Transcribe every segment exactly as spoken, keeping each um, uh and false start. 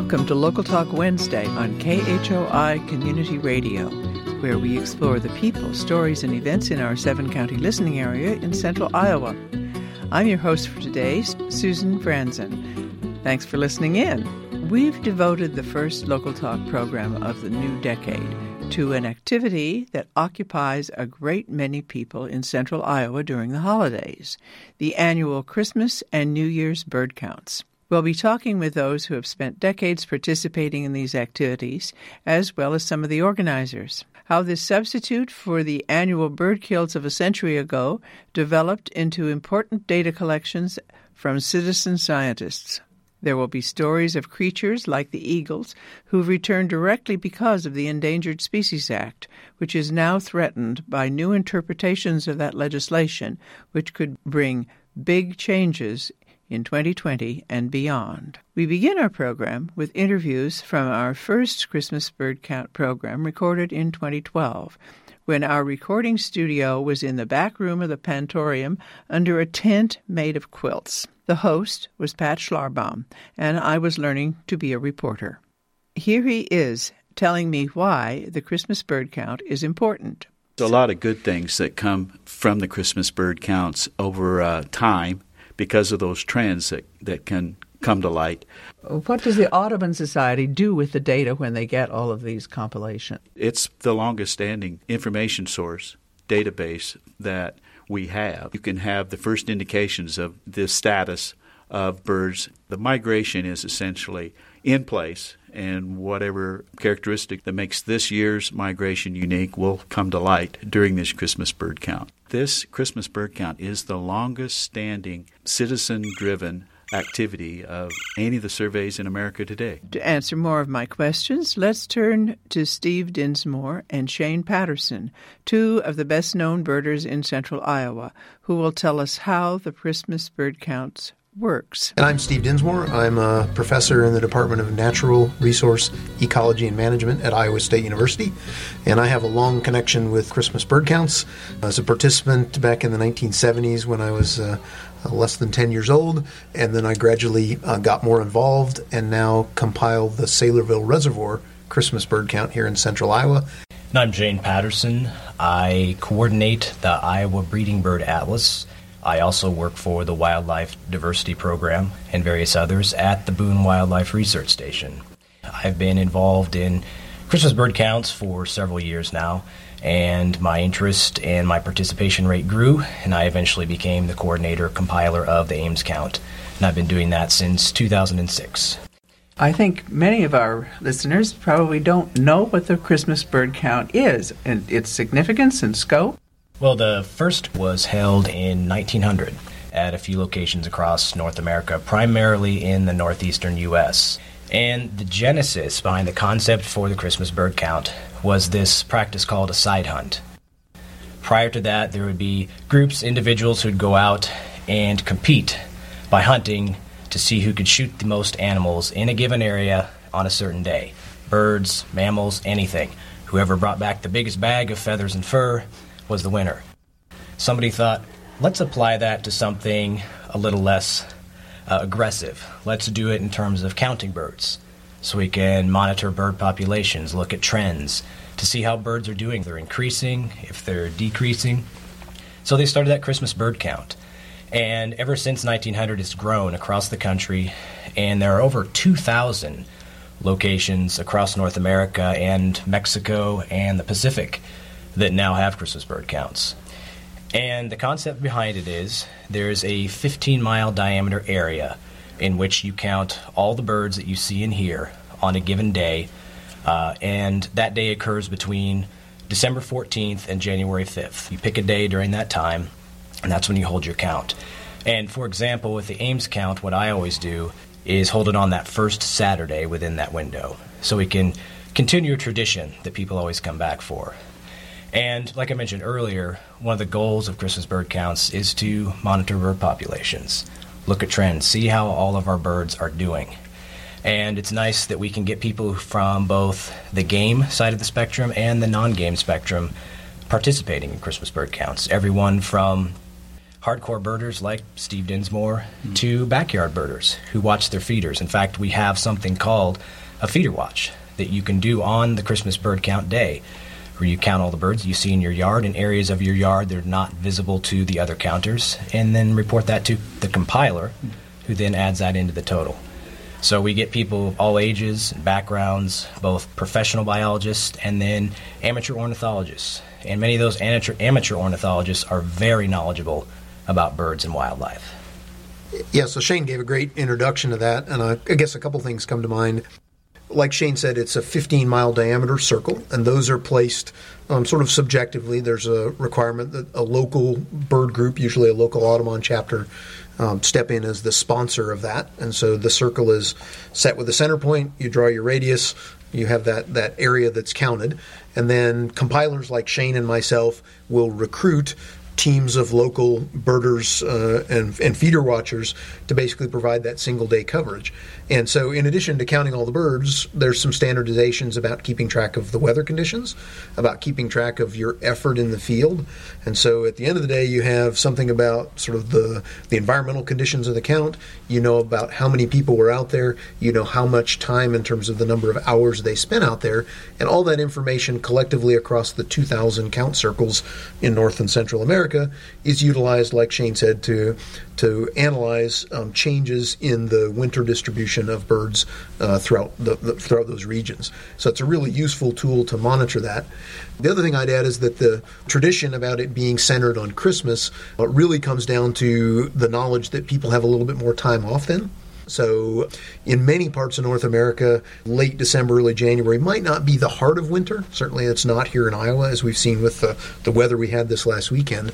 Welcome to Local Talk Wednesday on K H O I Community Radio, where we explore the people, stories, and events in our seven-county listening area in central Iowa. I'm your host for today, Susan Franzen. Thanks for listening in. We've devoted the first Local Talk program of the new decade to an activity that occupies a great many people in central Iowa during the holidays, the annual Christmas and New Year's bird counts. We'll be talking with those who have spent decades participating in these activities, as well as some of the organizers. How this substitute for the annual bird kills of a century ago developed into important data collections from citizen scientists. There will be stories of creatures like the eagles who've returned directly because of the Endangered Species Act, which is now threatened by new interpretations of that legislation, which could bring big changes in twenty twenty and beyond. We begin our program with interviews from our first Christmas bird count program recorded in twenty twelve, when our recording studio was in the back room of the Pantorium under a tent made of quilts. The host was Pat Schlarbaum, and I was learning to be a reporter. Here he is telling me why the Christmas bird count is important. There's a lot of good things that come from the Christmas bird counts over uh, time, because of those trends that, that can come to light. What does the Audubon Society do with the data when they get all of these compilations? It's the longest-standing information source database that we have. You can have the first indications of the status of birds. The migration is essentially in place, and whatever characteristic that makes this year's migration unique will come to light during this Christmas bird count. This Christmas bird count is the longest-standing citizen-driven activity of any of the surveys in America today. To answer more of my questions, let's turn to Steve Dinsmore and Shane Patterson, two of the best-known birders in central Iowa, who will tell us how the Christmas bird counts works. And I'm Steve Dinsmore. I'm a professor in the Department of Natural Resource Ecology and Management at Iowa State University, and I have a long connection with Christmas bird counts. As a participant back in the nineteen seventies when I was uh, less than ten years old, and then I gradually uh, got more involved and now compile the Saylorville Reservoir Christmas bird count here in central Iowa. And I'm Shane Patterson. I coordinate the Iowa Breeding Bird Atlas. I also work for the Wildlife Diversity Program and various others at the Boone Wildlife Research Station. I've been involved in Christmas bird counts for several years now, and my interest and my participation rate grew, and I eventually became the coordinator compiler of the Ames count, and I've been doing that since two thousand six. I think many of our listeners probably don't know what the Christmas bird count is, and its significance and scope. Well, the first was held in nineteen hundred at a few locations across North America, primarily in the northeastern U S And the genesis behind the concept for the Christmas bird count was this practice called a side hunt. Prior to that, there would be groups, individuals who'd go out and compete by hunting to see who could shoot the most animals in a given area on a certain day. Birds, mammals, anything. Whoever brought back the biggest bag of feathers and fur was the winner. Somebody thought, let's apply that to something a little less uh, aggressive. Let's do it in terms of counting birds, so we can monitor bird populations, look at trends, to see how birds are doing. If they're increasing, if they're decreasing. So they started that Christmas bird count. And ever since nineteen hundred, it's grown across the country, and there are over two thousand locations across North America and Mexico and the Pacific that now have Christmas bird counts. And the concept behind it is there's a fifteen-mile diameter area in which you count all the birds that you see and hear on a given day, uh, and that day occurs between December fourteenth and January fifth. You pick a day during that time, and that's when you hold your count. And for example, with the Ames count, what I always do is hold it on that first Saturday within that window, so we can continue a tradition that people always come back for. And like I mentioned earlier, one of the goals of Christmas bird counts is to monitor bird populations, look at trends, see how all of our birds are doing. And it's nice that we can get people from both the game side of the spectrum and the non-game spectrum participating in Christmas bird counts. Everyone from hardcore birders like Steve Dinsmore mm-hmm. to backyard birders who watch their feeders. In fact, we have something called a feeder watch that you can do on the Christmas bird count day, where you count all the birds you see in your yard in areas of your yard that are not visible to the other counters, and then report that to the compiler, who then adds that into the total. So we get people of all ages and backgrounds, both professional biologists and then amateur ornithologists. And many of those amateur, amateur ornithologists are very knowledgeable about birds and wildlife. Yeah, so Shane gave a great introduction to that, and I, I guess a couple things come to mind. Like Shane said, it's a fifteen-mile diameter circle, and those are placed um, sort of subjectively. There's a requirement that a local bird group, usually a local Audubon chapter, um, step in as the sponsor of that. And so the circle is set with a center point. You draw your radius. You have that, that area that's counted. And then compilers like Shane and myself will recruit teams of local birders uh, and, and feeder watchers to basically provide that single-day coverage. And so in addition to counting all the birds, there's some standardizations about keeping track of the weather conditions, about keeping track of your effort in the field. And so at the end of the day, you have something about sort of the, the environmental conditions of the count. You know about how many people were out there. You know how much time in terms of the number of hours they spent out there. And all that information collectively across the two thousand count circles in North and Central America is utilized, like Shane said, to to analyze um, changes in the winter distribution of birds uh, throughout the, the throughout those regions. So it's a really useful tool to monitor that. The other thing I'd add is that the tradition about it being centered on Christmas uh, really comes down to the knowledge that people have a little bit more time off then. So in many parts of North America, late December, early January might not be the heart of winter. Certainly it's not here in Iowa, as we've seen with the, the weather we had this last weekend.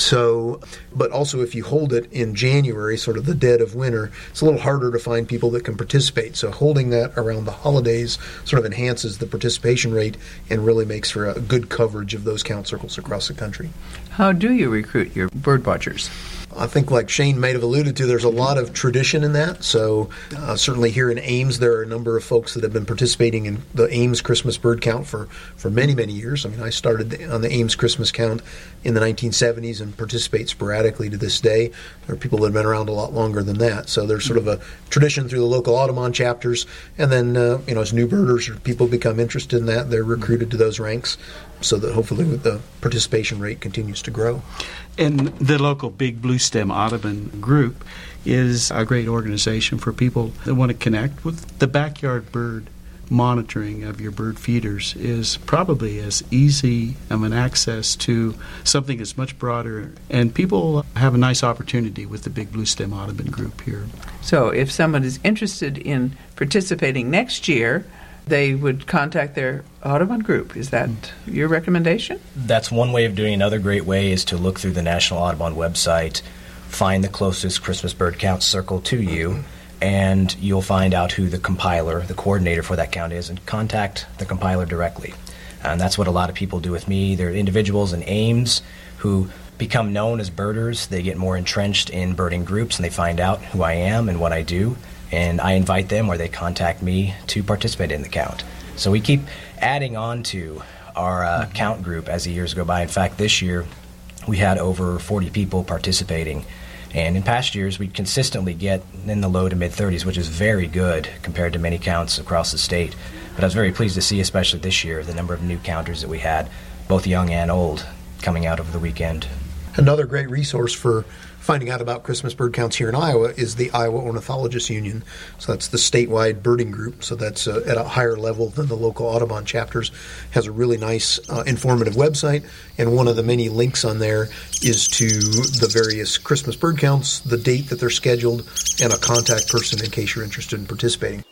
So, but also if you hold it in January, sort of the dead of winter, it's a little harder to find people that can participate. So holding that around the holidays sort of enhances the participation rate and really makes for a good coverage of those count circles across the country. How do you recruit your bird watchers? I think, like Shane may have alluded to, there's a lot of tradition in that. So uh, certainly here in Ames, there are a number of folks that have been participating in the Ames Christmas bird count for, for many, many years. I mean, I started on the Ames Christmas count in the nineteen seventies and participate sporadically to this day. There are people that have been around a lot longer than that. So there's sort of a tradition through the local Audubon chapters. And then, uh, you know, as new birders or people become interested in that, they're recruited to those ranks so that hopefully the participation rate continues to grow. And the local Big Blue Stem Audubon group is a great organization for people that want to connect with the backyard bird. Monitoring of your bird feeders is probably as easy of an access to something that's much broader, and people have a nice opportunity with the Big Blue Stem Audubon group here. So if someone is interested in participating next year, they would contact their Audubon group. Is that your recommendation? That's one way of doing it. Another great way is to look through the National Audubon website, find the closest Christmas bird count circle to you, and you'll find out who the compiler, the coordinator for that count is, and contact the compiler directly. And that's what a lot of people do with me. There are individuals in Ames who become known as birders. They get more entrenched in birding groups, and they find out who I am and what I do. And I invite them, or they contact me to participate in the count. So we keep adding on to our uh, mm-hmm. count group as the years go by. In fact, this year we had over forty people participating. And in past years, we consistently get in the low to mid-thirties, which is very good compared to many counts across the state. But I was very pleased to see, especially this year, the number of new counters that we had, both young and old, coming out over the weekend. Another great resource for finding out about Christmas bird counts here in Iowa is the Iowa Ornithologists Union. So that's the statewide birding group. So that's uh, at a higher level than the local Audubon chapters. Has a really nice, uh, informative website. And one of the many links on there is to the various Christmas bird counts, the date that they're scheduled, and a contact person in case you're interested in participating.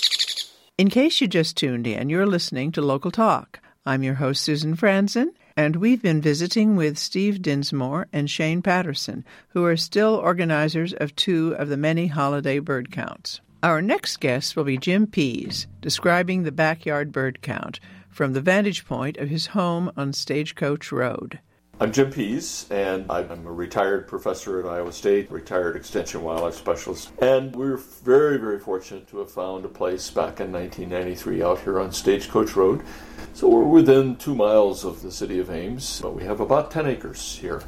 In case you just tuned in, you're listening to Local Talk. I'm your host, Susan Franzen. And we've been visiting with Steve Dinsmore and Shane Patterson, who are still organizers of two of the many holiday bird counts. Our next guest will be Jim Pease, describing the backyard bird count from the vantage point of his home on Stagecoach Road. I'm Jim Pease, and I'm a retired professor at Iowa State, retired extension wildlife specialist. And we're very, very fortunate to have found a place back in nineteen ninety-three out here on Stagecoach Road. So we're within two miles of the city of Ames, but we have about ten acres here.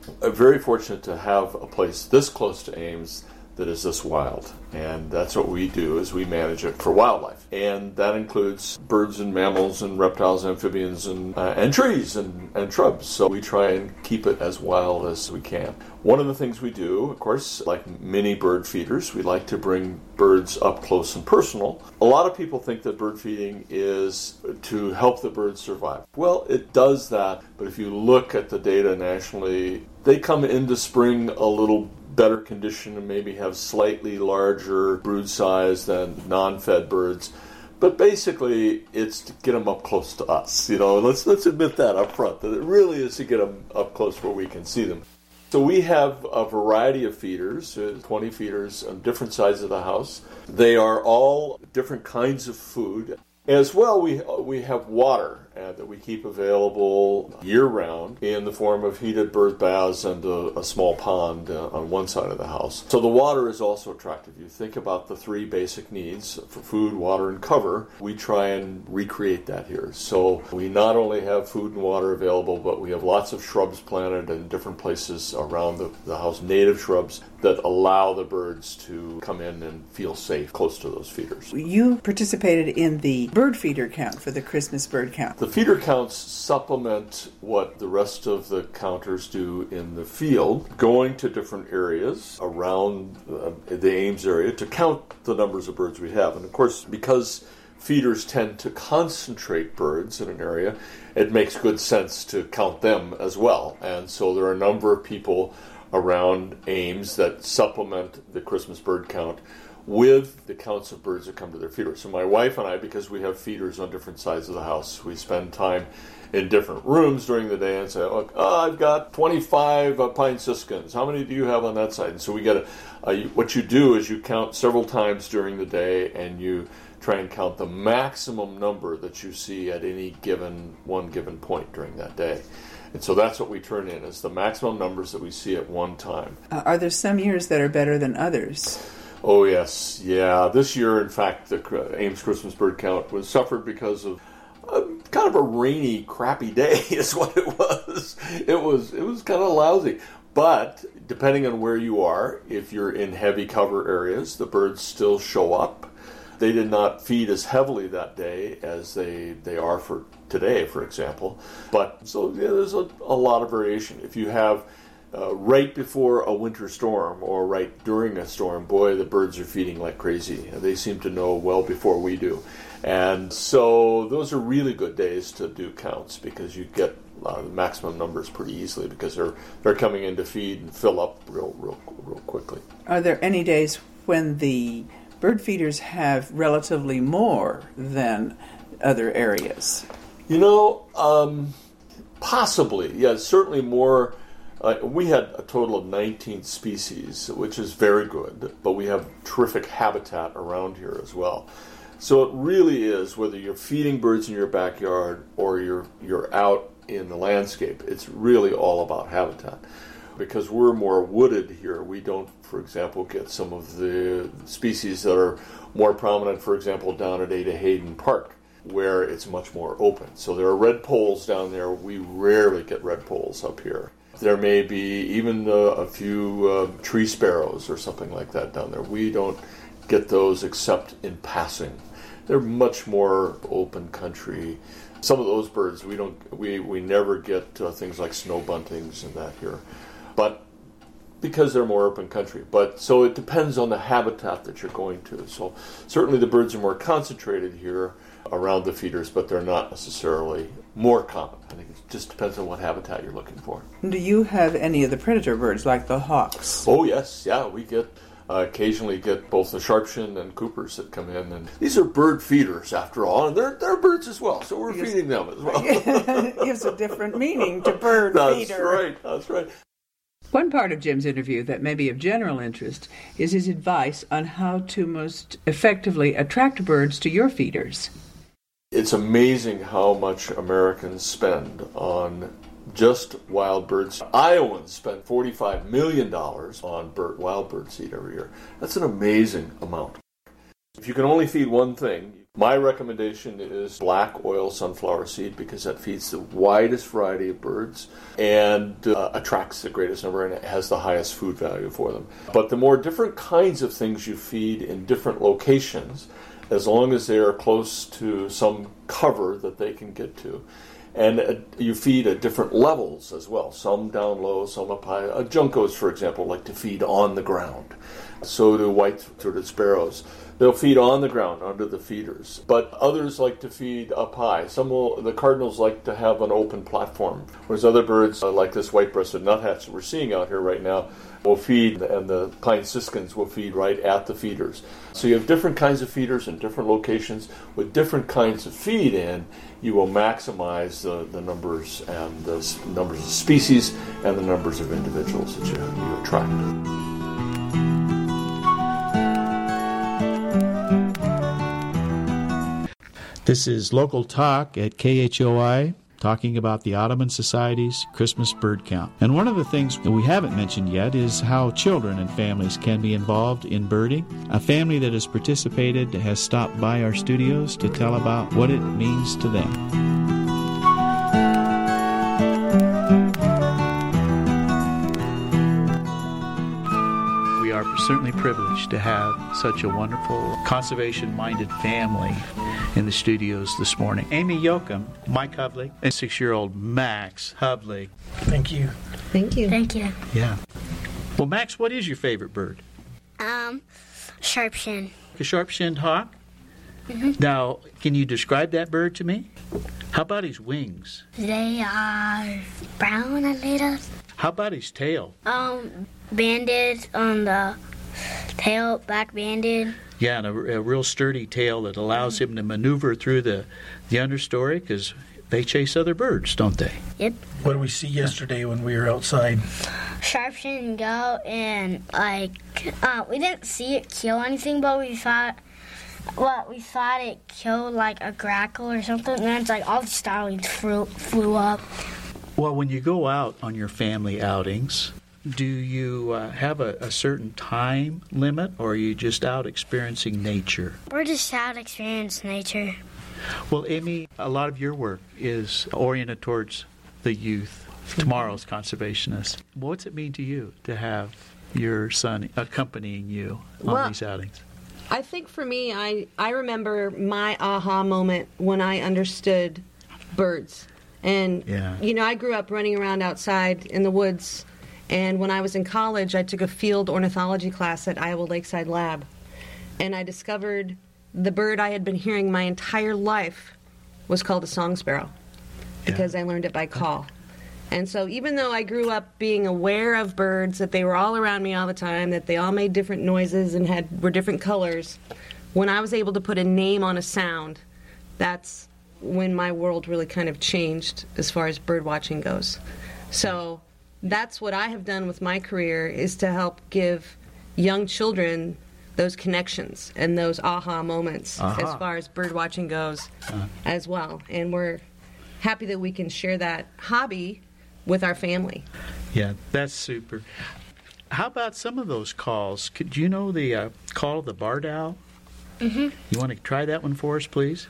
I'm very fortunate to have a place this close to Ames that is this wild. And that's what we do, is we manage it for wildlife. And that includes birds and mammals and reptiles, amphibians, and uh, and trees and, and shrubs. So we try and keep it as wild as we can. One of the things we do, of course, like many bird feeders, we like to bring birds up close and personal. A lot of people think that bird feeding is to help the birds survive. Well, it does that, but if you look at the data nationally, they come into spring a little better condition and maybe have slightly larger brood size than non-fed birds. But basically, it's to get them up close to us. You know, let's let's admit that up front, that it really is to get them up close where we can see them. So we have a variety of feeders, uh, twenty feeders on different sides of the house. They are all different kinds of food. As well, we we have water uh, that we keep available year-round in the form of heated bird baths and a, a small pond uh, on one side of the house. So the water is also attractive. You think about the three basic needs for food, water, and cover. We try and recreate that here. So we not only have food and water available, but we have lots of shrubs planted in different places around the, the house, native shrubs that allow the birds to come in and feel safe close to those feeders. You participated in the bird feeder count for the Christmas bird count. The feeder counts supplement what the rest of the counters do in the field, going to different areas around uh, the Ames area to count the numbers of birds we have. And of course, because feeders tend to concentrate birds in an area, it makes good sense to count them as well. And so there are a number of people around Ames that supplement the Christmas bird count with the counts of birds that come to their feeders. So my wife and I, because we have feeders on different sides of the house, we spend time in different rooms during the day and say, look, oh, I've got twenty-five uh, pine siskins. How many do you have on that side? And so we get a, uh, what you do is you count several times during the day, and you try and count the maximum number that you see at any given one given point during that day. And so that's what we turn in, is the maximum numbers that we see at one time. Uh, are there some years that are better than others? Oh, yes. Yeah. This year, in fact, the Ames Christmas bird count was suffered because of a, kind of a rainy, crappy day is what it was. It was, it was kind of lousy. But depending on where you are, if you're in heavy cover areas, the birds still show up. They did not feed as heavily that day as they, they are for today, for example. But so yeah, there's a, a lot of variation. If you have uh, right before a winter storm or right during a storm, boy, the birds are feeding like crazy. They seem to know well before we do. And so those are really good days to do counts, because you get uh, the maximum numbers pretty easily, because they're they're coming in to feed and fill up real, real, real quickly. Are there any days when the bird feeders have relatively more than other areas? You know, um, possibly. Yeah, certainly more. Uh, we had a total of nineteen species, which is very good, but we have terrific habitat around here as well. So it really is, whether you're feeding birds in your backyard or you're you're out in the landscape, it's really all about habitat. Because we're more wooded here, we don't, for example, get some of the species that are more prominent, for example, down at Ada Hayden Park, where it's much more open. So there are red poles down there. We rarely get red poles up here. There may be even uh, a few uh, tree sparrows or something like that down there. We don't get those except in passing. They're much more open country. Some of those birds, we don't, we, we never get uh, things like snow buntings and that here. But because they're more open country. But so it depends on the habitat that you're going to. So certainly the birds are more concentrated here around the feeders, but they're not necessarily more common. I think it just depends on what habitat you're looking for. Do you have any of the predator birds, like the hawks? Oh, yes. Yeah, we get uh, occasionally get both the sharpshin and coopers that come in. And these are bird feeders, after all, and they're, they're birds as well, so we're Yes. feeding them as well. It gives a different meaning to bird That's feeder. right. That's right. One part of Jim's interview that may be of general interest is his advice on how to most effectively attract birds to your feeders. It's amazing how much Americans spend on just wild birds. Iowans spend forty-five million dollars on bird, wild bird seed every year. That's an amazing amount. If you can only feed one thing, my recommendation is black oil sunflower seed because that feeds the widest variety of birds and uh, attracts the greatest number and it has the highest food value for them. But the more different kinds of things you feed in different locations, as long as they are close to some cover that they can get to, and uh, you feed at different levels as well, some down low, some up high. Uh, juncos, for example, like to feed on the ground. So do white-throated sparrows. They'll feed on the ground under the feeders, but others like to feed up high. Some will, the cardinals like to have an open platform, whereas other birds, uh, like this white-breasted nuthatch that we're seeing out here right now, will feed, and the pine siskins will feed right at the feeders. So you have different kinds of feeders in different locations with different kinds of feed in. You will maximize the, the numbers and the s- numbers of species and the numbers of individuals that you, you attract. This is Local Talk at K H O I, talking about the Audubon Society's Christmas bird count. And one of the things that we haven't mentioned yet is how children and families can be involved in birding. A family that has participated has stopped by our studios to tell about what it means to them. We are certainly privileged to have such a wonderful, conservation-minded family in the studios this morning. Amy Yoakum, Mike Hublich, and six-year-old Max Hublich. Thank you. Thank you. Thank you. Yeah. Well, Max, what is your favorite bird? Um, sharpshin. A sharp-shinned hawk? Mm-hmm. Now, can you describe that bird to me? How about his wings? They are brown a little. How about his tail? Um, banded on the tail, back banded. Yeah, and a, a real sturdy tail that allows him to maneuver through the, the understory, because they chase other birds, don't they? Yep. What did we see yesterday when we were outside? Sharpshin go and like uh, we didn't see it kill anything, but we thought well we thought it killed like a grackle or something. And then it's like all the starlings flew flew up. Well, when you go out on your family outings, do you uh, have a, a certain time limit, or are you just out experiencing nature? We're just out experiencing nature. Well, Amy, a lot of your work is oriented towards the youth, tomorrow's conservationists. What's it mean to you to have your son accompanying you on Well, these outings? I think for me, I, I remember my aha moment when I understood birds. And, Yeah. you know, I grew up running around outside in the woods. And when I was in college, I took a field ornithology class at Iowa Lakeside Lab. And I discovered the bird I had been hearing my entire life was called a song sparrow, because Yeah. I learned it by call. And so even though I grew up being aware of birds, that they were all around me all the time, that they all made different noises and had were different colors, when I was able to put a name on a sound, that's when my world really kind of changed as far as bird watching goes. So that's what I have done with my career, is to help give young children those connections and those aha moments Aha. as far as bird watching goes Uh-huh. as well. And we're happy that we can share that hobby with our family. Yeah, that's super. How about some of those calls? Could you know the uh, call of the barred owl? Mm-hmm. You want to try that one for us, please?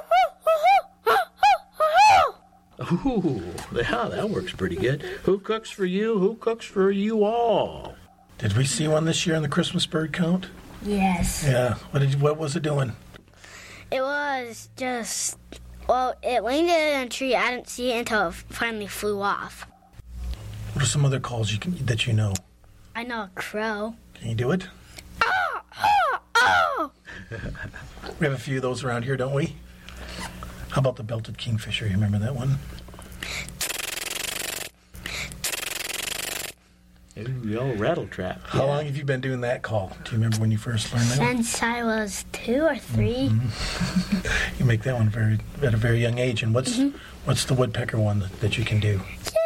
Ooh, yeah, that works pretty good. Who cooks for you? Who cooks for you all? Did we see one this year in the Christmas bird count? Yes. Yeah. What did you, what was it doing? It was just, well, it landed in a tree. I didn't see it until it finally flew off. What are some other calls you can that you know? I know a crow. Can you do it? Oh, oh, oh! We have a few of those around here, don't we? How about the belted kingfisher? You remember that one? Ooh, the old rattle trap. How long have you been doing that call? Do you remember when you first learned that one? Since I was two or three. You make that one very at a very young age. And what's Mm-hmm. what's the woodpecker one that, that you can do?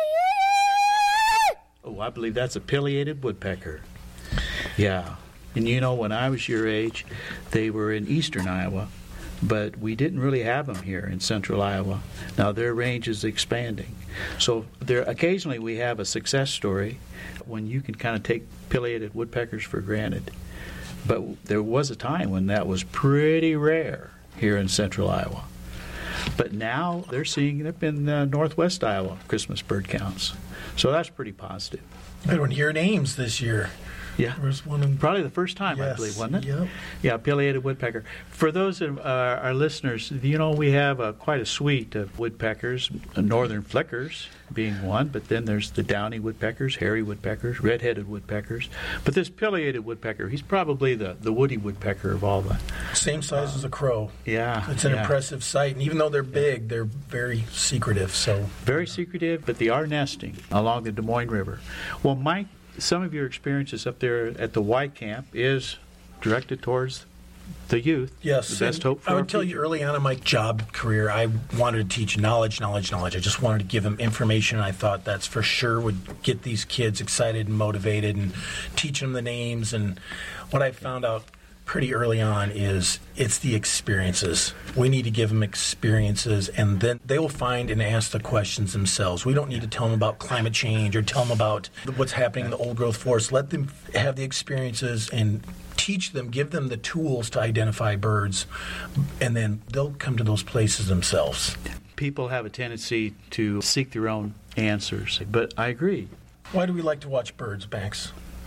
Oh, I believe that's a pileated woodpecker. Yeah. And you know, when I was your age, they were in eastern Iowa, but we didn't really have them here in central Iowa. Now their range is expanding. So there occasionally we have a success story when you can kind of take pileated woodpeckers for granted. But there was a time when that was pretty rare here in central Iowa. But now they're seeing, there have been uh, northwest Iowa Christmas bird counts. So that's pretty positive. I had one here in Ames this year. Yeah, There was one in, probably the first time, yes, I believe, wasn't it? Yep. Yeah, pileated woodpecker. For those of uh, our listeners, you know, we have uh, quite a suite of woodpeckers, uh, northern flickers being one, but then there's the downy woodpeckers, hairy woodpeckers, red-headed woodpeckers. But this pileated woodpecker, he's probably the, the woody woodpecker of all the... Same size as a crow. Yeah. It's an yeah. impressive sight. And even though they're big, they're very secretive. So Very secretive, but they are nesting along the Des Moines River. Well, Mike, some of your experiences up there at the Y Camp is directed towards the youth. Yes. The best and hope for I our would tell you future. early on in my job career, I wanted to teach knowledge, knowledge, knowledge. I just wanted to give them information. I thought that's for sure would get these kids excited and motivated and teach them the names. And what I found out pretty early on is it's the experiences. We need to give them experiences, and then they will find and ask the questions themselves. We don't need to tell them about climate change or tell them about what's happening in the old growth forest. Let them have the experiences and teach them, give them the tools to identify birds, and then they'll come to those places themselves. People have a tendency to seek their own answers, but I agree. Why do we like to watch birds, Banks?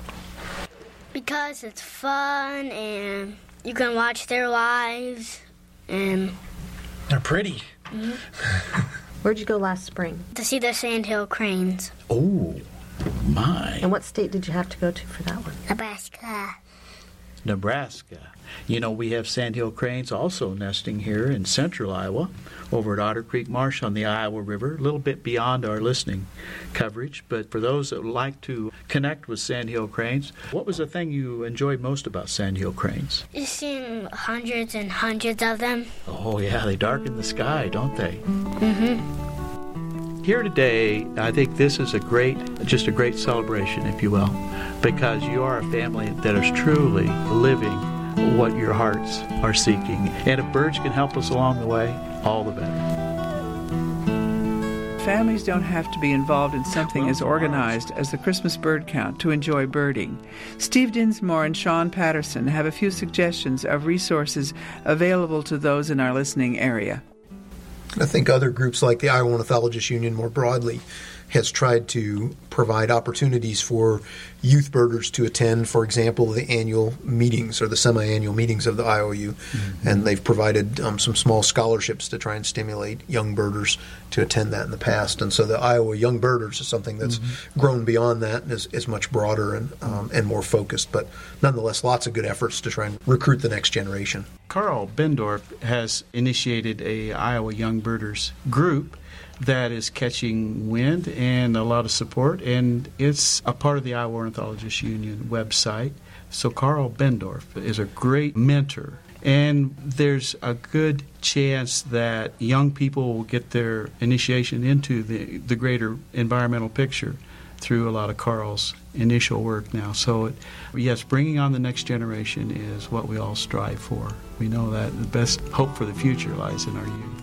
Because it's fun and you can watch their lives and They're pretty. Where'd you go last spring? to see the sandhill cranes. Oh, my. And what state did you have to go to for that one? Nebraska. Nebraska. You know, we have sandhill cranes also nesting here in central Iowa over at Otter Creek Marsh on the Iowa River, a little bit beyond our listening coverage. But for those that would like to connect with sandhill cranes, what was the thing you enjoyed most about sandhill cranes? Just seeing hundreds and hundreds of them. Oh, yeah, they darken the sky, don't they? Mm-hmm. Here today, I think this is a great, just a great celebration, if you will, because you are a family that is truly living what your hearts are seeking. And if birds can help us along the way, all the better. Families don't have to be involved in something as organized as the Christmas bird count to enjoy birding. Steve Dinsmore and Sean Patterson have a few suggestions of resources available to those in our listening area. I think other groups like the Iowa Ornithologists Union more broadly has tried to provide opportunities for youth birders to attend, for example, the annual meetings or the semi-annual meetings of the I O U. Mm-hmm. And they've provided um, some small scholarships to try and stimulate young birders to attend that in the past. And so the Iowa Young Birders is something that's mm-hmm. grown beyond that and is, is much broader and, um, and more focused. But nonetheless, lots of good efforts to try and recruit the next generation. Carl Bendorf has initiated a Iowa Young Birders group that is catching wind and a lot of support, and it's a part of the Iowa Ornithologists Union website. So Carl Bendorf is a great mentor, and there's a good chance that young people will get their initiation into the, the greater environmental picture through a lot of Carl's initial work now. So, it, yes, bringing on the next generation is what we all strive for. We know that the best hope for the future lies in our youth.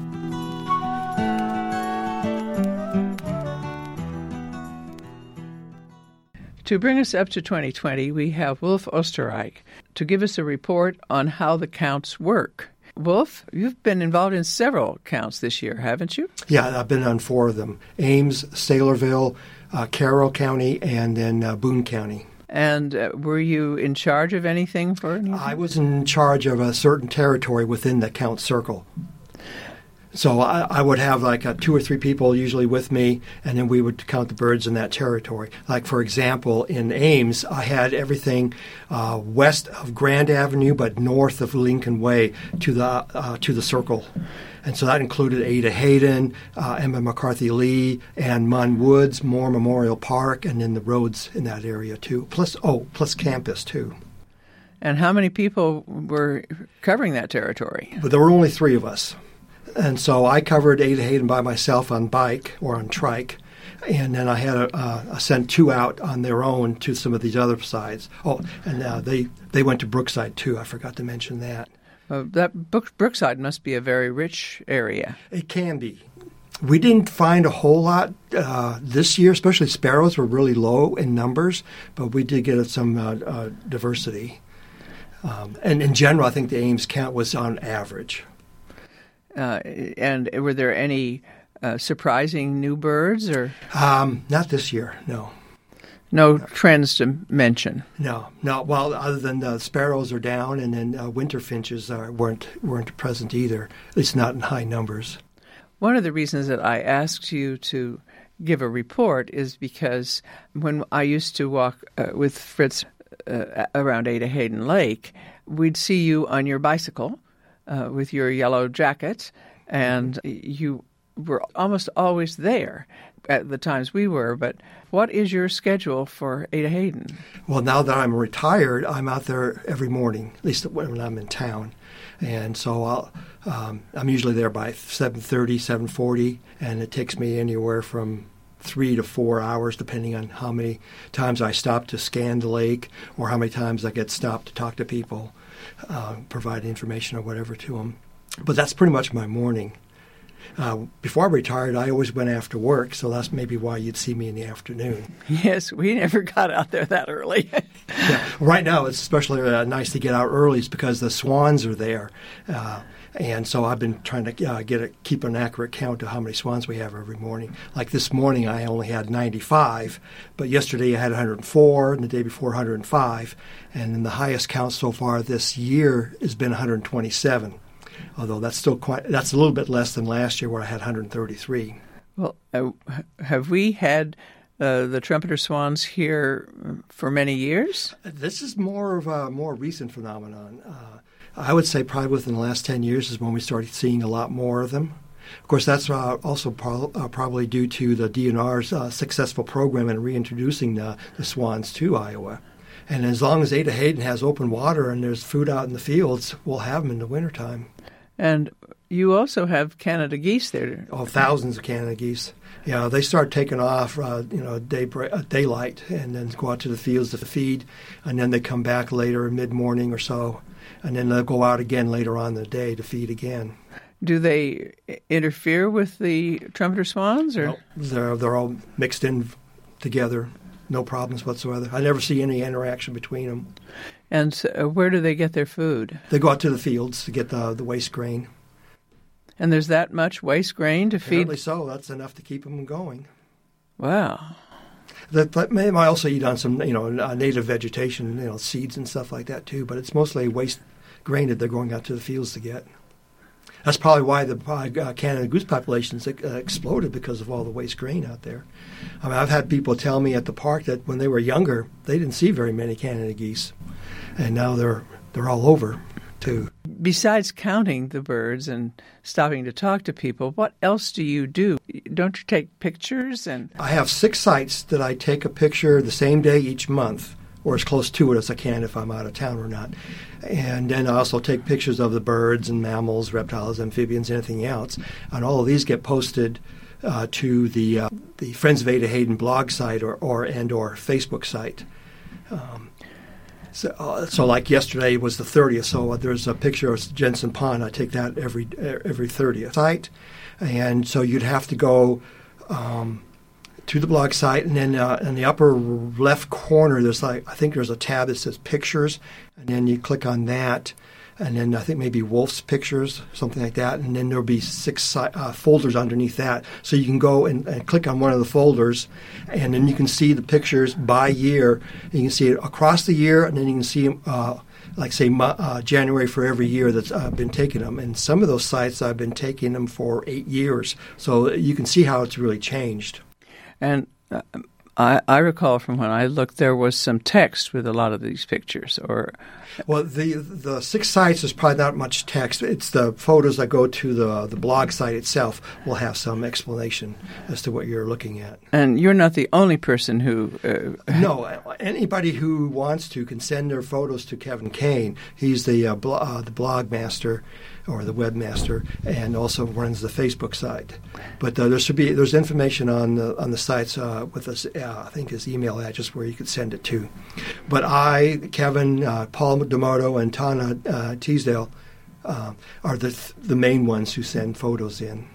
To bring us up to twenty twenty, we have Wolf Osterreich to give us a report on how the counts work. Wolf, you've been involved in several counts this year, haven't you? Yeah, I've been on four of them. Ames, Saylorville, uh, Carroll County, and then uh, Boone County. And uh, were you in charge of anything for anything? I was in charge of a certain territory within the count circle. So I, I would have like uh, two or three people usually with me, and then we would count the birds in that territory. Like, for example, in Ames, I had everything uh, west of Grand Avenue but north of Lincoln Way to the uh, to the circle. And so that included Ada Hayden, uh, Emma McCarthy Lee, and Munn Woods, Moore Memorial Park, and then the roads in that area too. Plus, oh, plus campus too. And how many people were covering that territory? But there were only three of us. And so I covered Ada Hayden by myself on bike or on trike, and then I had a, uh, I sent two out on their own to some of these other sides. Oh, and uh, they they went to Brookside too. I forgot to mention that. Uh, that Brook, Brookside must be a very rich area. It can be. We didn't find a whole lot uh, this year, especially sparrows were really low in numbers, but we did get some uh, uh, diversity. Um, and in general, I think the Ames count was on average. Uh, and were there any uh, surprising new birds, or um, not this year? No, no trends to mention. No, no. Well, other than the sparrows are down, and then uh, winter finches are, weren't weren't present either. At least not in high numbers. One of the reasons that I asked you to give a report is because when I used to walk uh, with Fritz uh, around Ada Hayden Lake, we'd see you on your bicycle uh, with your yellow jacket, and you were almost always there at the times we were. But what is your schedule for Ada Hayden? Well, now that I'm retired, I'm out there every morning, at least when I'm in town. And so I'll, um, I'm usually there by seven thirty, seven forty, and it takes me anywhere from three to four hours, depending on how many times I stop to scan the lake or how many times I get stopped to talk to people, uh, provide information or whatever to them. But that's pretty much my morning. Uh, before I retired, I always went after work, so that's maybe why you'd see me in the afternoon. Yes, we never got out there that early. Yeah. Right now, it's especially uh, nice to get out early because the swans are there. Uh, and so I've been trying to uh, get a, keep an accurate count of how many swans we have every morning. Like this morning, I only had ninety-five, but yesterday I had one hundred four, and the day before one hundred five. And then the highest count so far this year has been one hundred twenty-seven. Although that's still quite, that's a little bit less than last year where I had one hundred thirty-three. Well, uh, have we had uh, the trumpeter swans here for many years? This is more of a more recent phenomenon. Uh, I would say probably within the last ten years is when we started seeing a lot more of them. Of course, that's uh, also pro- uh, probably due to the D N R's uh, successful program in reintroducing the, the swans to Iowa. And as long as Ada Hayden has open water and there's food out in the fields, we'll have them in the wintertime. And you also have Canada geese there. Oh, thousands of Canada geese. Yeah, they start taking off, uh, you know, day, uh, daylight, and then go out to the fields to feed, and then they come back later, mid-morning or so, and then they'll go out again later on in the day to feed again. Do they interfere with the trumpeter swans, or no, they're they're all mixed in together, no problems whatsoever. I never see any interaction between them. And so, uh, where do they get their food? They go out to the fields to get the the waste grain. And there's that much waste grain to Apparently feed? so. That's enough to keep them going. Wow. That, that may might also eat on some, you know, uh, native vegetation, you know, seeds and stuff like that too. But it's mostly waste grain that they're going out to the fields to get. That's probably why the uh, Canada goose populations uh, exploded, because of all the waste grain out there. I mean, I've had people tell me at the park that when they were younger, they didn't see very many Canada geese, and now they're they're all over too. Besides counting the birds and stopping to talk to people, what else do you do? Don't you take pictures? And I have six sites that I take a picture the same day each month, or as close to it as I can if I'm out of town or not. And then I also take pictures of the birds and mammals, reptiles, amphibians, anything else. And all of these get posted uh, to the uh, the Friends of Ada Hayden blog site or, or and or Facebook site. Um, so, uh, so like yesterday was the thirtieth, so uh, there's a picture of Jensen Pond. I take that every every thirtieth site. And so you'd have to go Um, to the blog site, and then uh, in the upper left corner, there's like I think there's a tab that says Pictures, and then you click on that, and then I think maybe Wolf's Pictures, something like that, and then there'll be six uh, folders underneath that, so you can go and, and click on one of the folders, and then you can see the pictures by year. And you can see it across the year, and then you can see uh, like say uh, January for every year that's uh, been taking them. And some of those sites I've been taking them for eight years, so you can see how it's really changed. And uh, I, I recall from when I looked, there was some text with a lot of these pictures. Or well, the the six sites is probably not much text. It's the photos that go to the the blog site itself will have some explanation as to what you're looking at. And you're not the only person who. Uh, no, anybody who wants to can send their photos to Kevin Kane. He's the uh, blo- uh, the blog master, or the webmaster, and also runs the Facebook site. But uh, there should be there's information on the on the sites uh, with us. Uh, I think his email address where you could send it to. But I, Kevin, uh, Paul D'Amato, and Tana uh, Teasdale uh, are the th- the main ones who send photos in.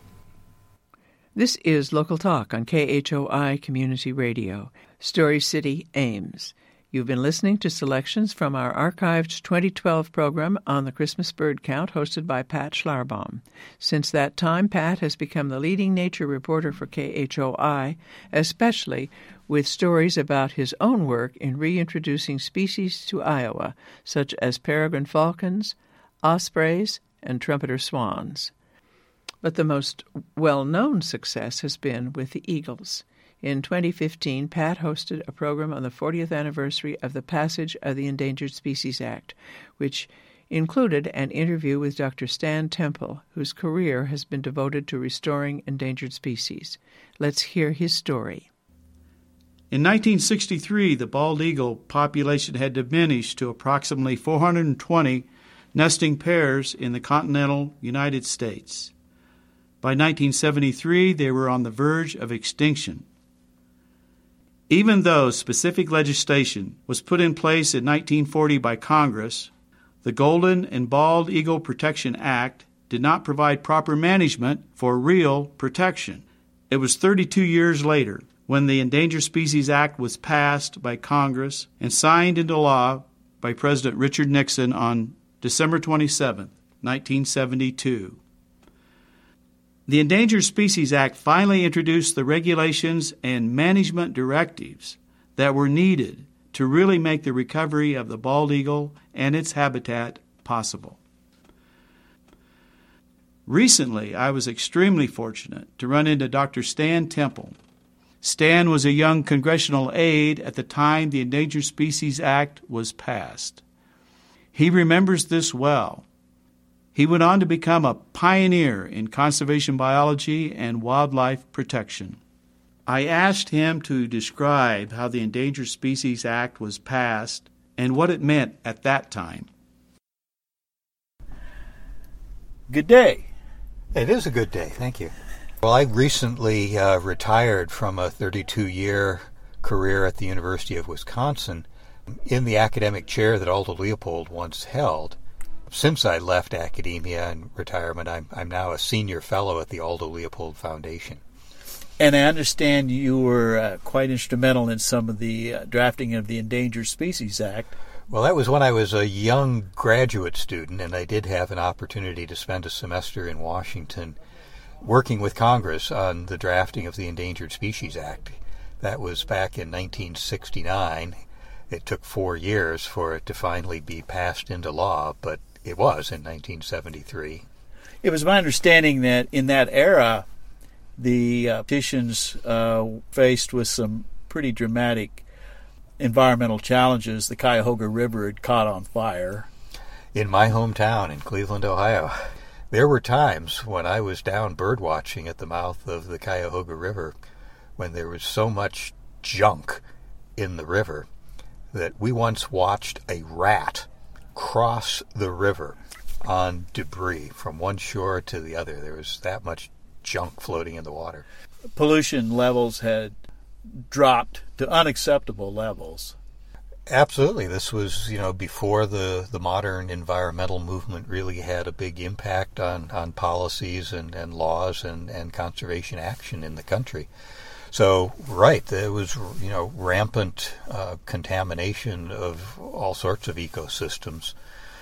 This is Local Talk on K H O I Community Radio, Story City, Ames. You've been listening to selections from our archived twenty twelve program on the Christmas bird count hosted by Pat Schlarbaum. Since that time, Pat has become the leading nature reporter for K H O I, especially with stories about his own work in reintroducing species to Iowa, such as peregrine falcons, ospreys, and trumpeter swans. But the most well-known success has been with the eagles. In twenty fifteen, Pat hosted a program on the fortieth anniversary of the passage of the Endangered Species Act, which included an interview with Doctor Stan Temple, whose career has been devoted to restoring endangered species. Let's hear his story. In nineteen sixty-three, the bald eagle population had diminished to approximately four hundred twenty nesting pairs in the continental United States. By nineteen seventy-three, they were on the verge of extinction. Even though specific legislation was put in place in nineteen forty by Congress, the Golden and Bald Eagle Protection Act did not provide proper management for real protection. It was thirty-two years later when the Endangered Species Act was passed by Congress and signed into law by President Richard Nixon on December twenty-seventh, nineteen seventy-two. The Endangered Species Act finally introduced the regulations and management directives that were needed to really make the recovery of the bald eagle and its habitat possible. Recently, I was extremely fortunate to run into Doctor Stan Temple. Stan was a young congressional aide at the time the Endangered Species Act was passed. He remembers this well. He went on to become a pioneer in conservation biology and wildlife protection. I asked him to describe how the Endangered Species Act was passed and what it meant at that time. Good day. It is a good day, thank you. Well, I recently uh, retired from a thirty-two-year career at the University of Wisconsin in the academic chair that Aldo Leopold once held. Since I left academia and retirement, I'm, I'm now a senior fellow at the Aldo Leopold Foundation. And I understand you were uh, quite instrumental in some of the uh, drafting of the Endangered Species Act. Well, that was when I was a young graduate student, and I did have an opportunity to spend a semester in Washington working with Congress on the drafting of the Endangered Species Act. That was back in nineteen sixty-nine. It took four years for it to finally be passed into law, but it was in nineteen seventy-three. It was my understanding that in that era, the uh, petitions uh, faced with some pretty dramatic environmental challenges. The Cuyahoga River had caught on fire. In my hometown in Cleveland, Ohio, there were times when I was down bird watching at the mouth of the Cuyahoga River when there was so much junk in the river that we once watched a rat cross the river on debris from one shore to the other. There was that much junk floating in the water. Pollution levels had dropped to unacceptable levels. Absolutely. This was, you know, before the, the modern environmental movement really had a big impact on, on policies and, and laws and, and conservation action in the country. So, right, there was, you know, rampant uh, contamination of all sorts of ecosystems,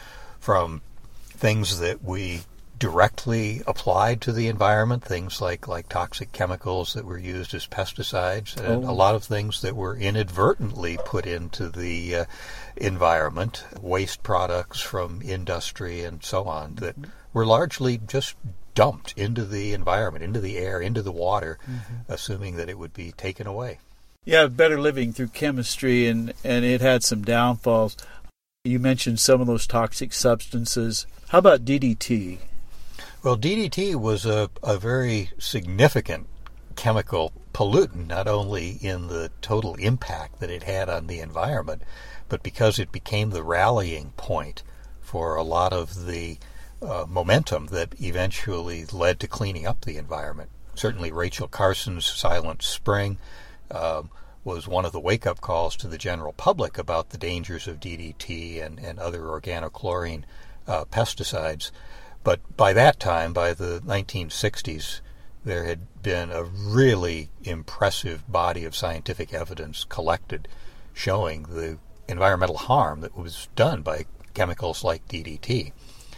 from things that we directly applied to the environment, things like, like toxic chemicals that were used as pesticides, and oh. a lot of things that were inadvertently put into the uh, environment, waste products from industry and so on, that were largely just dumped into the environment, into the air, into the water, mm-hmm. assuming that it would be taken away. Yeah, better living through chemistry, and, and it had some downfalls. You mentioned some of those toxic substances. How about D D T? Well, D D T was a, a very significant chemical pollutant, not only in the total impact that it had on the environment, but because it became the rallying point for a lot of the uh, momentum that eventually led to cleaning up the environment. Certainly Rachel Carson's Silent Spring um, was one of the wake-up calls to the general public about the dangers of D D T and, and other organochlorine uh, pesticides. But by that time, by the nineteen sixties, there had been a really impressive body of scientific evidence collected showing the environmental harm that was done by chemicals like D D T.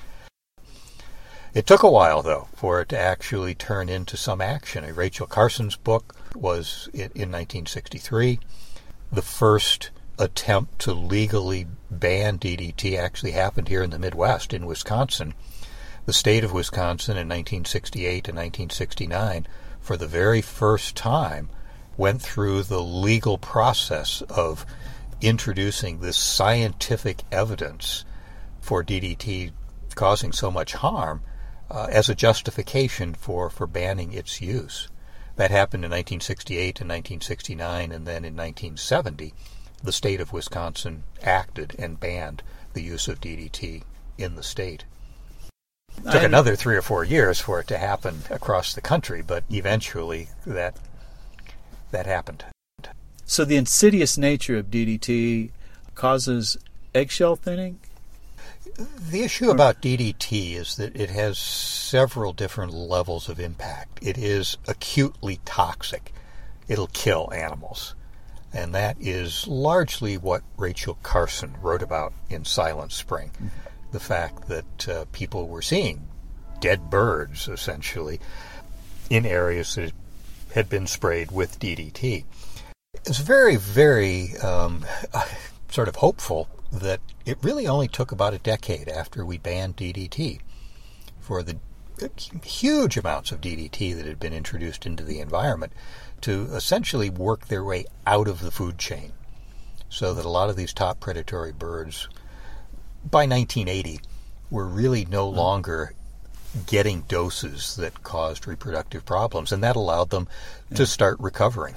It took a while, though, for it to actually turn into some action. Rachel Carson's book was in, in nineteen sixty-three. The first attempt to legally ban D D T actually happened here in the Midwest, in Wisconsin. The state of Wisconsin in nineteen sixty-eight and nineteen sixty-nine, for the very first time, went through the legal process of introducing this scientific evidence for D D T causing so much harm uh, as a justification for, for banning its use. That happened in nineteen sixty-eight and nineteen sixty-nine, and then in nineteen seventy, the state of Wisconsin acted and banned the use of D D T in the state. It took I, another three or four years for it to happen across the country, but eventually that that happened. So the insidious nature of D D T causes eggshell thinning? The issue about D D T is that it has several different levels of impact. It is acutely toxic. It'll kill animals. And that is largely what Rachel Carson wrote about in Silent Spring. Mm-hmm. The fact that uh, people were seeing dead birds, essentially, in areas that had been sprayed with D D T. It's very, very um, sort of hopeful that it really only took about a decade after we banned D D T for the huge amounts of D D T that had been introduced into the environment to essentially work their way out of the food chain, so that a lot of these top predatory birds, by nineteen eighty, were really no longer getting doses that caused reproductive problems, and that allowed them to start recovering.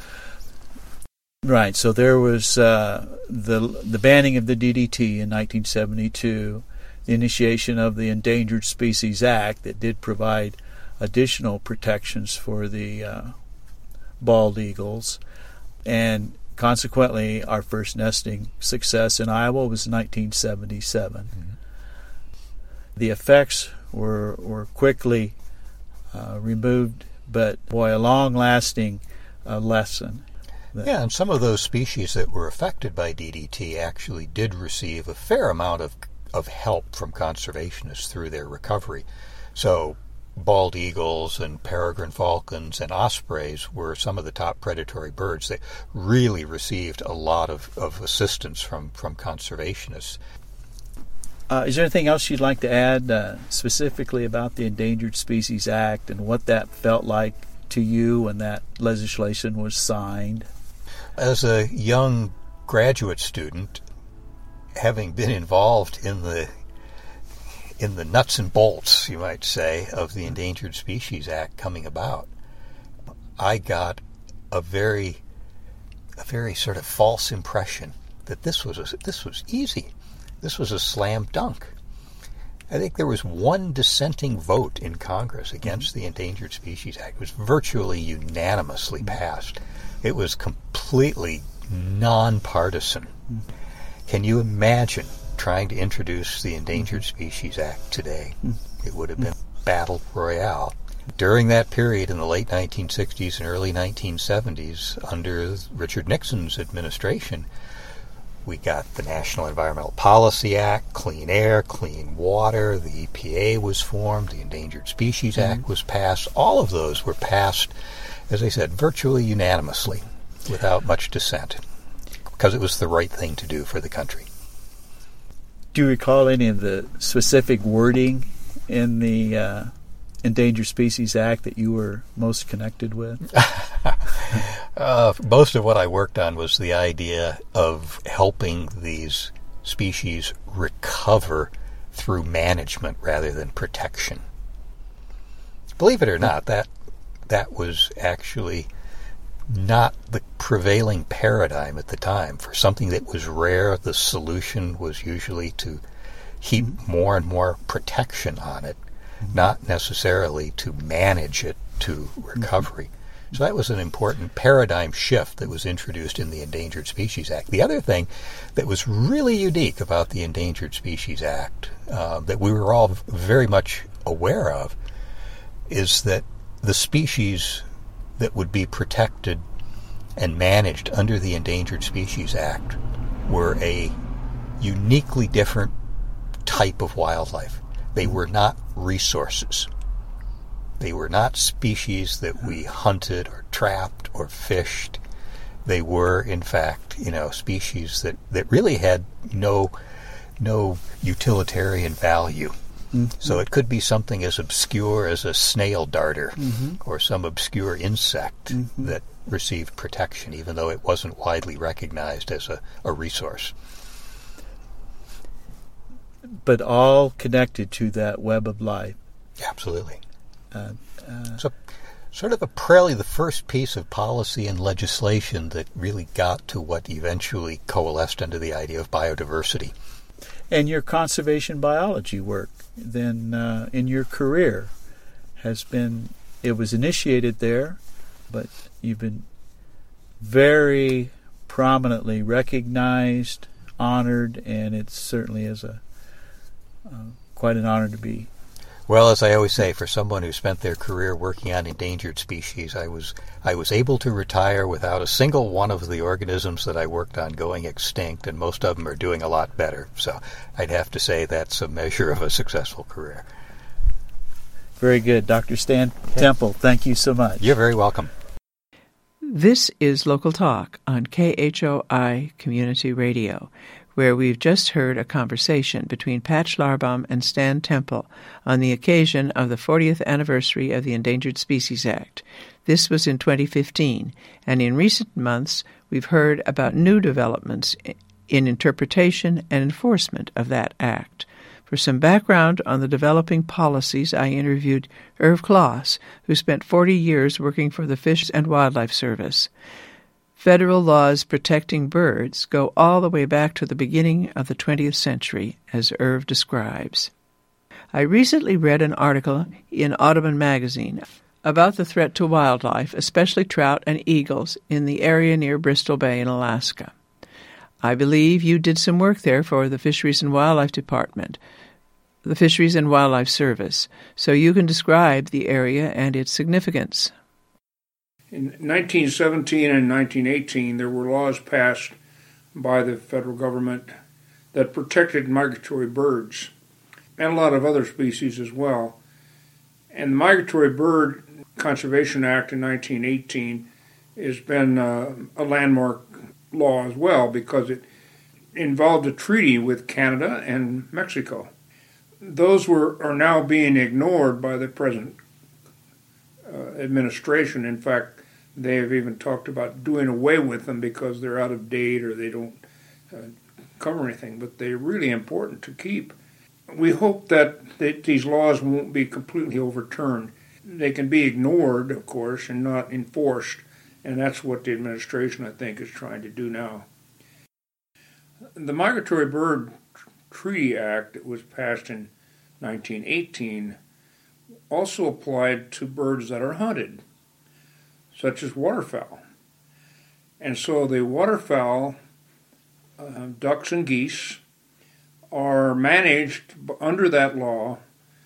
Right, so there was uh, the the banning of the D D T in nineteen seventy-two, the initiation of the Endangered Species Act that did provide additional protections for the uh, bald eagles, and consequently our first nesting success in Iowa was nineteen seventy-seven. Mm-hmm. The effects were, were quickly uh, removed, but boy, a long-lasting uh, lesson. Yeah, and some of those species that were affected by D D T actually did receive a fair amount of, of help from conservationists through their recovery. So bald eagles and peregrine falcons and ospreys were some of the top predatory birds that really received a lot of, of assistance from, from conservationists. Uh, is there anything else you'd like to add uh, specifically about the Endangered Species Act and what that felt like to you when that legislation was signed? As a young graduate student, having been involved in the in the nuts and bolts, you might say, of the Endangered Species Act coming about, I got a very a very sort of false impression that this was a, this was easy. This was a slam dunk. I think there was one dissenting vote in Congress against the Endangered Species Act. It was virtually unanimously passed. It was completely nonpartisan. Can you imagine trying to introduce the Endangered Species Act today? It would have been battle royale. During that period in the late nineteen sixties and early nineteen seventies, under Richard Nixon's administration, we got the National Environmental Policy Act, Clean Air, Clean Water, the E P A was formed, the Endangered Species mm-hmm. Act was passed. All of those were passed, as I said, virtually unanimously, without much dissent, because it was the right thing to do for the country. Do you recall any of the specific wording in the uh, Endangered Species Act that you were most connected with? uh, most of what I worked on was the idea of helping these species recover through management rather than protection. Believe it or not, that that was actually not the prevailing paradigm at the time. For something that was rare, the solution was usually to heap more and more protection on it, not necessarily to manage it to recovery. So that was an important paradigm shift that was introduced in the Endangered Species Act. The other thing that was really unique about the Endangered Species Act, uh, that we were all very much aware of, is that the species that would be protected and managed under the Endangered Species Act were a uniquely different type of wildlife. They were not resources. They were not species that we hunted or trapped or fished. They were, in fact, you know, species that, that really had no no utilitarian value. Mm-hmm. So it could be something as obscure as a snail darter mm-hmm. or some obscure insect mm-hmm. that received protection, even though it wasn't widely recognized as a, a resource. But all connected to that web of life. Absolutely. Uh, uh, so, sort of a probably the first piece of policy and legislation that really got to what eventually coalesced into the idea of biodiversity. And your conservation biology work, then, uh, in your career, has been, it was initiated there, but you've been very prominently recognized, honored, and it certainly is a uh, quite an honor to be. Well, as I always say, for someone who spent their career working on endangered species, I was I was able to retire without a single one of the organisms that I worked on going extinct, and most of them are doing a lot better. So I'd have to say that's a measure of a successful career. Very good. Doctor Stan okay. Temple, thank you so much. You're very welcome. This is Local Talk on K H O I Community Radio, where we've just heard a conversation between Pat Schlarbaum and Stan Temple on the occasion of the fortieth anniversary of the Endangered Species Act. This was in twenty fifteen, and in recent months we've heard about new developments in interpretation and enforcement of that act. For some background on the developing policies, I interviewed Irv Kloss, who spent forty years working for the Fish and Wildlife Service. Federal laws protecting birds go all the way back to the beginning of the twentieth century, as Irv describes. I recently read an article in Audubon magazine about the threat to wildlife, especially trout and eagles, in the area near Bristol Bay in Alaska. I believe you did some work there for the Fisheries and Wildlife Department, the Fisheries and Wildlife Service, so you can describe the area and its significance. In nineteen seventeen and nineteen eighteen, there were laws passed by the federal government that protected migratory birds and a lot of other species as well. And the Migratory Bird Conservation Act in nineteen eighteen has been uh, a landmark law as well because it involved a treaty with Canada and Mexico. Those were are now being ignored by the present uh, administration. In fact, they have even talked about doing away with them because they're out of date or they don't uh, cover anything, but they're really important to keep. We hope that, that these laws won't be completely overturned. They can be ignored, of course, and not enforced, and that's what the administration, I think, is trying to do now. The Migratory Bird Treaty Act that was passed in nineteen eighteen also applied to birds that are hunted, such as waterfowl. And so the waterfowl, uh, ducks and geese, are managed under that law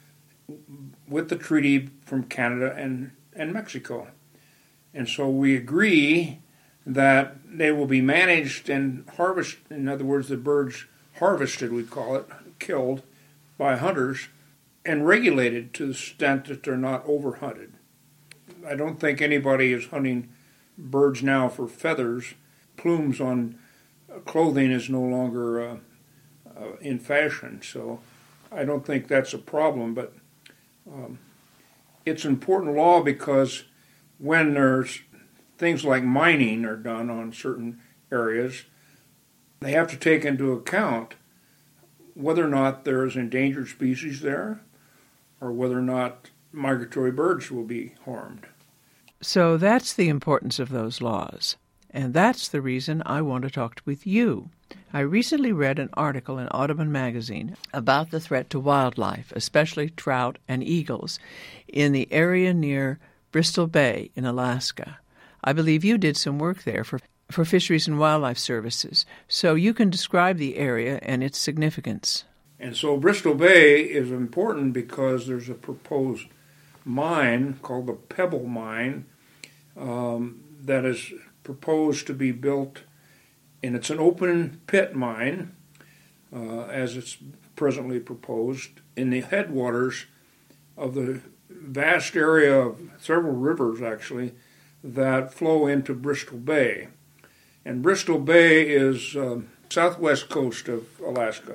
with the treaty from Canada and, and Mexico. And so we agree that they will be managed and harvested, in other words, the birds harvested, we call it, killed by hunters, and regulated to the extent that they're not overhunted. I don't think anybody is hunting birds now for feathers. Plumes on clothing is no longer uh, uh, in fashion, so I don't think that's a problem. But um, it's an important law because when there's things like mining are done on certain areas, they have to take into account whether or not there's endangered species there or whether or not migratory birds will be harmed. So that's the importance of those laws, and that's the reason I want to talk with you. I recently read an article in Audubon magazine about the threat to wildlife, especially trout and eagles, in the area near Bristol Bay in Alaska. I believe you did some work there for, for Fisheries and Wildlife Services, so you can describe the area and its significance. And so Bristol Bay is important because there's a proposed mine called the Pebble Mine um, that is proposed to be built, and it's an open pit mine uh, as it's presently proposed, in the headwaters of the vast area of several rivers, actually, that flow into Bristol Bay. And Bristol Bay is um, southwest coast of Alaska.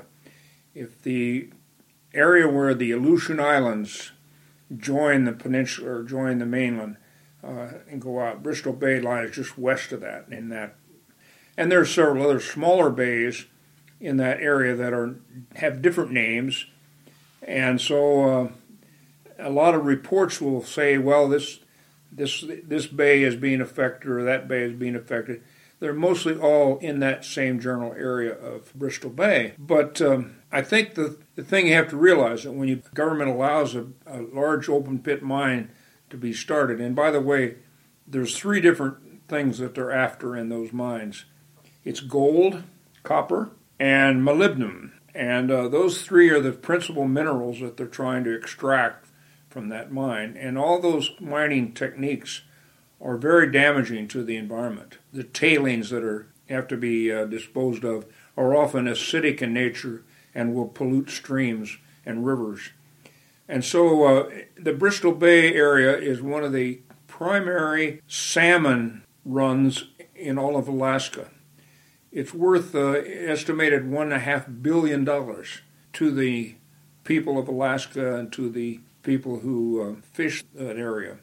If the area where the Aleutian Islands join the peninsula or join the mainland uh, and go out, Bristol Bay lies just west of that. In that, and there are several other smaller bays in that area that are have different names, and so uh, a lot of reports will say, well, this this this bay is being affected or that bay is being affected. They're mostly all in that same general area of Bristol Bay. But um, I think the, the thing you have to realize that when the government allows a, a large open pit mine to be started, and by the way, there's three different things that they're after in those mines. It's gold, copper, and molybdenum. And uh, those three are the principal minerals that they're trying to extract from that mine. And all those mining techniques are very damaging to the environment. The tailings that are have to be uh, disposed of are often acidic in nature and will pollute streams and rivers. And so uh, the Bristol Bay area is one of the primary salmon runs in all of Alaska. It's worth uh, estimated one and a half billion dollars to the people of Alaska and to the people who uh, fish that area.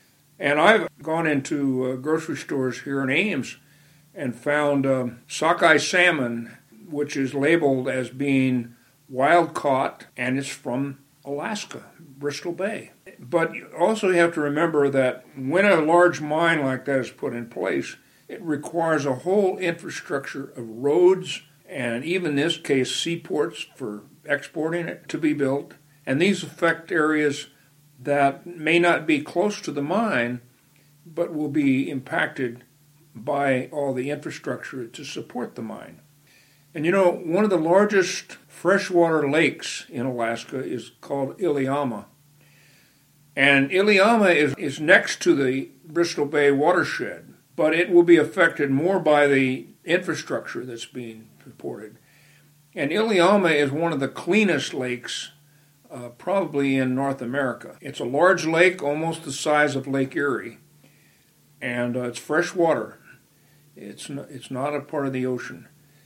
And I've gone into uh, grocery stores here in Ames and found uh, sockeye salmon, which is labeled as being wild caught, and it's from Alaska, Bristol Bay. But also you have to remember that when a large mine like that is put in place, it requires a whole infrastructure of roads and even in this case seaports for exporting it to be built. And these affect areas that may not be close to the mine, but will be impacted by all the infrastructure to support the mine. And you know, one of the largest freshwater lakes in Alaska is called Iliamna. And Iliamna is, is next to the Bristol Bay watershed, but it will be affected more by the infrastructure that's being supported. And Iliamna is one of the cleanest lakes Uh, probably in North America. It's a large lake, almost the size of Lake Erie, and uh, it's fresh water. It's not, it's not a part of the ocean.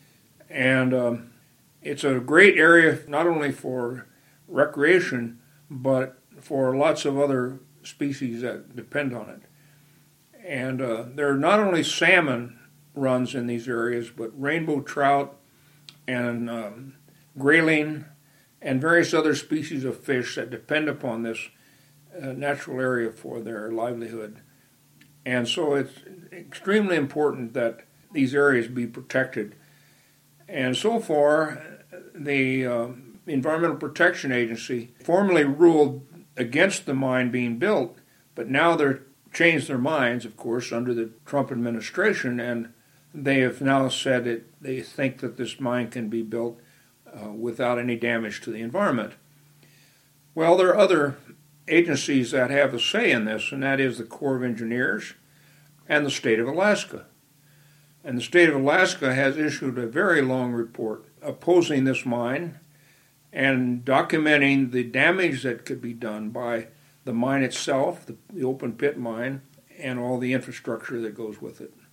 And um, it's a great area not only for recreation, but for lots of other species that depend on it. And uh, there are not only salmon runs in these areas, but rainbow trout and um, grayling, and various other species of fish that depend upon this uh, natural area for their livelihood. And so it's extremely important that these areas be protected. And so far, the uh, Environmental Protection Agency formally ruled against the mine being built, but now they've changed their minds, of course, under the Trump administration, and they have now said that they think that this mine can be built Uh, without any damage to the environment. Well, there are other agencies that have a say in this, and that is the Corps of Engineers and the state of Alaska. And the state of Alaska has issued a very long report opposing this mine and documenting the damage that could be done by the mine itself, the, the open pit mine, and all the infrastructure that goes with it.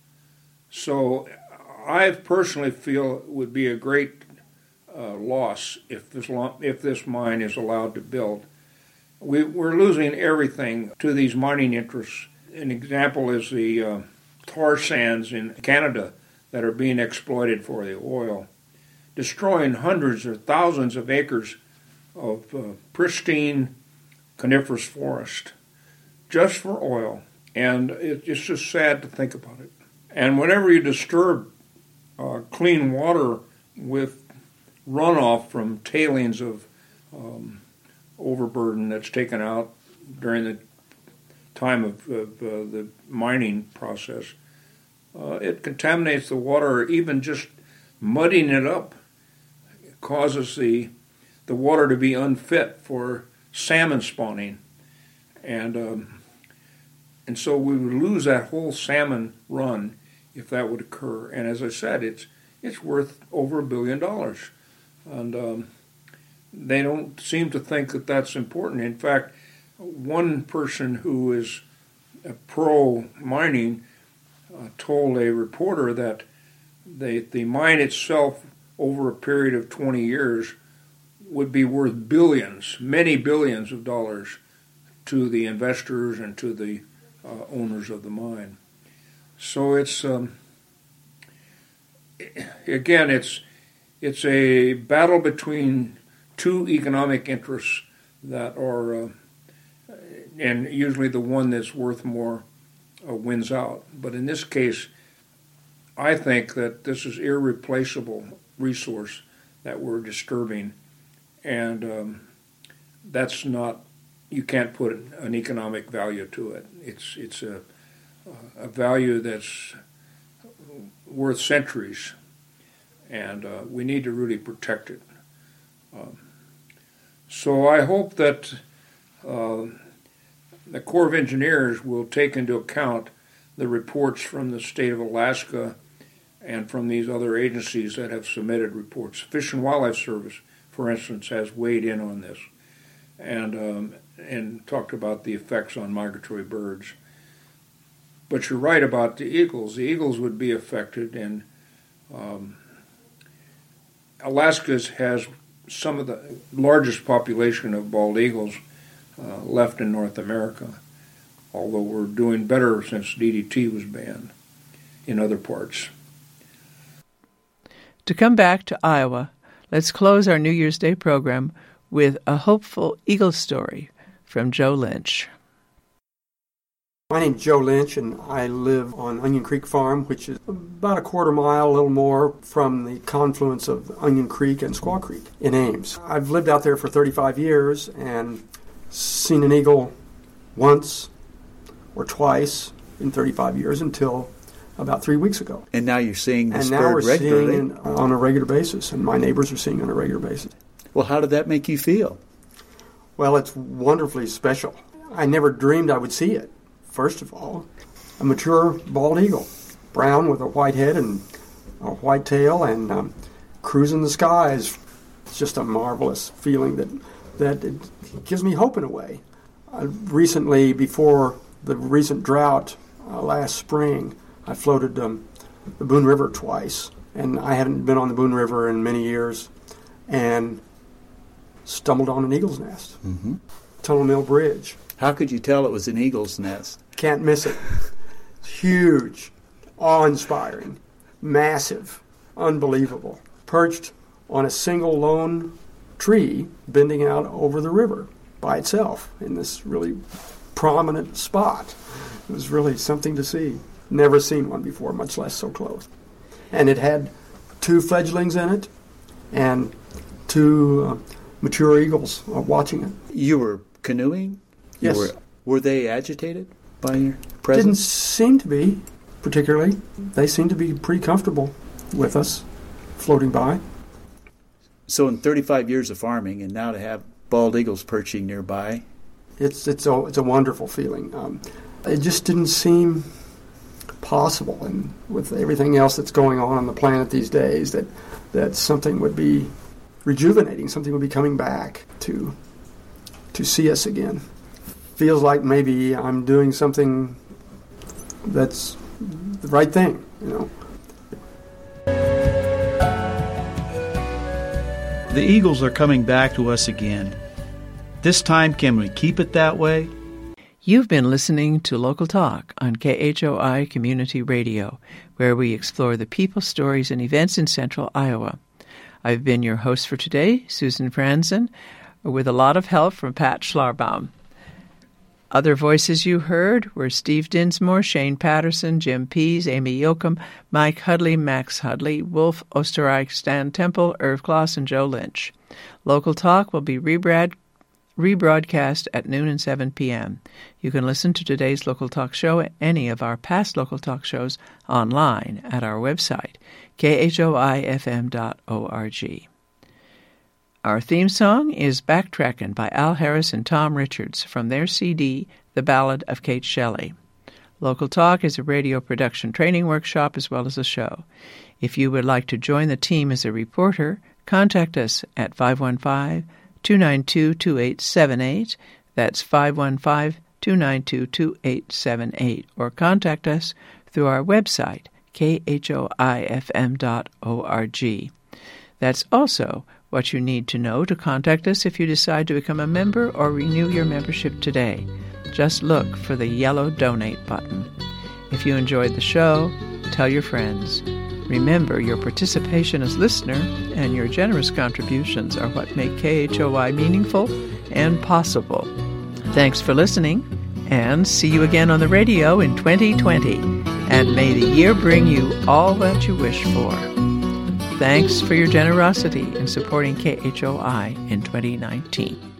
So I personally feel it would be a great Uh, loss if this lo- if this mine is allowed to build. We, we're losing everything to these mining interests. An example is the uh, tar sands in Canada that are being exploited for the oil, destroying hundreds or thousands of acres of uh, pristine coniferous forest just for oil. And it, it's just sad to think about it. And whenever you disturb uh, clean water with runoff from tailings of um, overburden that's taken out during the time of, of uh, the mining process, uh, it contaminates the water. Even just muddying it up causes the the water to be unfit for salmon spawning, and um, and so we would lose that whole salmon run if that would occur. And as I said, it's it's worth over a billion dollars. And um, they don't seem to think that that's important. In fact, one person who is pro-mining uh, told a reporter that the, the mine itself, over a period of twenty years, would be worth billions, many billions of dollars to the investors and to the uh, owners of the mine. So it's, um, again, it's it's a battle between two economic interests that are, uh, and usually the one that's worth more uh, wins out. But in this case, I think that this is irreplaceable resource that we're disturbing, and um, that's not, you can't put an economic value to it. It's it's a a value that's worth centuries, and uh, we need to really protect it. Um, so I hope that uh, the Corps of Engineers will take into account the reports from the state of Alaska and from these other agencies that have submitted reports. Fish and Wildlife Service, for instance, has weighed in on this and um, and talked about the effects on migratory birds. But you're right about the eagles. The eagles would be affected, and um, Alaska has some of the largest population of bald eagles uh, left in North America, although we're doing better since D D T was banned in other parts. To come back to Iowa, let's close our New Year's Day program with a hopeful eagle story from Joe Lynch. My name's Joe Lynch, and I live on Onion Creek Farm, which is about a quarter mile, a little more, from the confluence of Onion Creek and Squaw Creek in Ames. I've lived out there for thirty-five years and seen an eagle once or twice in thirty-five years until about three weeks ago. And now you're seeing this and now bird we're regularly? seeing it on a regular basis, and my neighbors are seeing it on a regular basis. Well, how did that make you feel? Well, it's wonderfully special. I never dreamed I would see it. First of all, a mature bald eagle, brown with a white head and a white tail, and um, cruising the skies. It's just a marvelous feeling that that it gives me hope in a way. Uh, recently, before the recent drought uh, last spring, I floated um, the Boone River twice, and I hadn't been on the Boone River in many years, and stumbled on an eagle's nest. Mm-hmm. Tunnel Mill Bridge. How could you tell it was an eagle's nest? Can't miss it. It's huge, awe-inspiring, massive, unbelievable. Perched on a single lone tree bending out over the river by itself in this really prominent spot. It was really something to see. Never seen one before, much less so close. And it had two fledglings in it and two uh, mature eagles uh, watching it. You were canoeing? Yes. You were, were they agitated by your Didn't presence? seem to be, particularly. They seemed to be pretty comfortable with us floating by. So in thirty-five years of farming, and now to have bald eagles perching nearby? It's it's a, it's a wonderful feeling. Um, it just didn't seem possible, and with everything else that's going on on the planet these days, that, that something would be rejuvenating, something would be coming back to to see us again. Feels like maybe I'm doing something that's the right thing, you know. The eagles are coming back to us again. This time, can we keep it that way? You've been listening to Local Talk on K H O I Community Radio, where we explore the people, stories, and events in central Iowa. I've been your host for today, Susan Franzen, with a lot of help from Pat Schlarbaum. Other voices you heard were Steve Dinsmore, Shane Patterson, Jim Pease, Amy Yoakum, Mike Hudley, Max Hudley, Wolf Osterreich, Stan Temple, Irv Kloss, and Joe Lynch. Local Talk will be rebrad- rebroadcast at noon and seven p.m. You can listen to today's Local Talk show and any of our past Local Talk shows online at our website, k h o i f m dot org. Our theme song is Backtrackin' by Al Harris and Tom Richards from their C D, The Ballad of Kate Shelley. Local Talk is a radio production training workshop as well as a show. If you would like to join the team as a reporter, contact us at five one five, two nine two, two eight seven eight. That's five one five, two nine two, two eight seven eight. Or contact us through our website, k h o i f m dot org. That's also what you need to know to contact us if you decide to become a member or renew your membership today. Just look for the yellow donate button. If you enjoyed the show, tell your friends. Remember, your participation as listener and your generous contributions are what make K H O I meaningful and possible. Thanks for listening, and see you again on the radio in twenty twenty. And may the year bring you all that you wish for. Thanks for your generosity in supporting K H O I in twenty nineteen.